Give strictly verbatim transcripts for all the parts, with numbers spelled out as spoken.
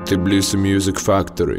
Tbilisi Music Factory.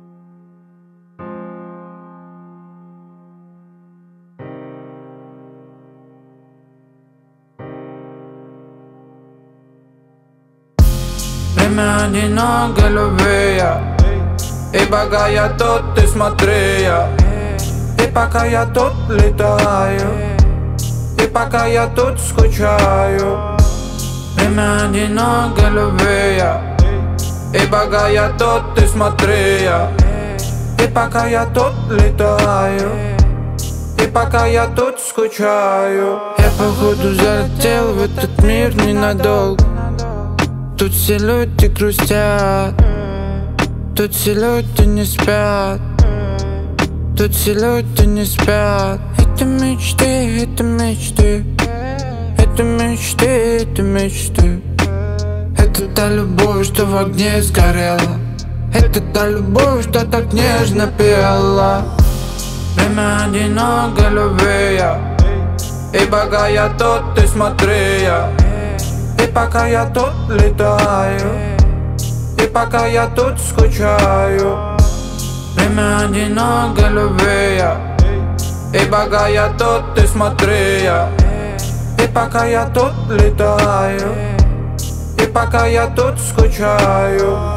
Время одиноко любви, и пока я тут, ты смотри, и пока я тут летаю, и пока я тут скучаю. Время одиноко любви, и пока я тут, ты смотри, и пока я тут летаю, и пока я тут скучаю. Я походу залетел в этот мир ненадолго. Тут все люди грустят, тут все люди не спят, тут все люди не спят. Это мечты, это мечты, это мечты, это мечты. Это та любовь, что в огне сгорела, это та любовь, что так нежно пела. Время одиноко любви, и пока я тут, ты смотри, и пока я тут летаю, и пока я тут скучаю. Время одиноко любви, и пока я тут, ты смотри, и пока я тут летаю, и пока я тут скучаю.